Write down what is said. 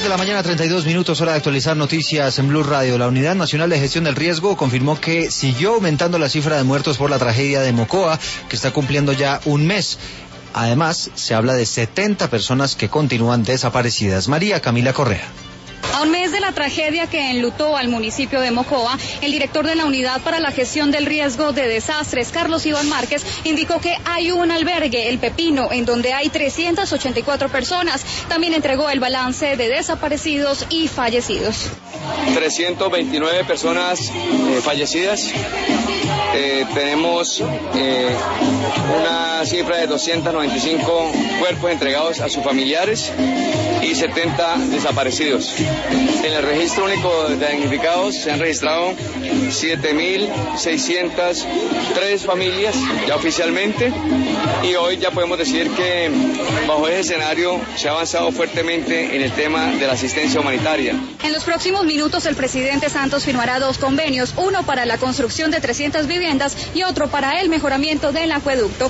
de la mañana, 32 minutos, hora de actualizar noticias en Blue Radio. La Unidad Nacional de Gestión del Riesgo confirmó que siguió aumentando la cifra de muertos por la tragedia de Mocoa, que está cumpliendo ya un mes. Además, se habla de 70 personas que continúan desaparecidas. María Camila Correa. A un mes de la tragedia que enlutó al municipio de Mocoa, el director de la Unidad para la Gestión del Riesgo de Desastres, Carlos Iván Márquez, indicó que hay un albergue, El Pepino, en donde hay 384 personas. También entregó el balance de desaparecidos y fallecidos. 329 personas fallecidas. Tenemos una cifra de 295 cuerpos entregados a sus familiares y 70 desaparecidos. En el registro único de damnificados se han registrado 7.603 familias ya oficialmente, y hoy ya podemos decir que bajo ese escenario se ha avanzado fuertemente en el tema de la asistencia humanitaria. En los próximos minutos el presidente Santos firmará 2 convenios, uno para la construcción de 300 viviendas y otro para el mejoramiento del acueducto.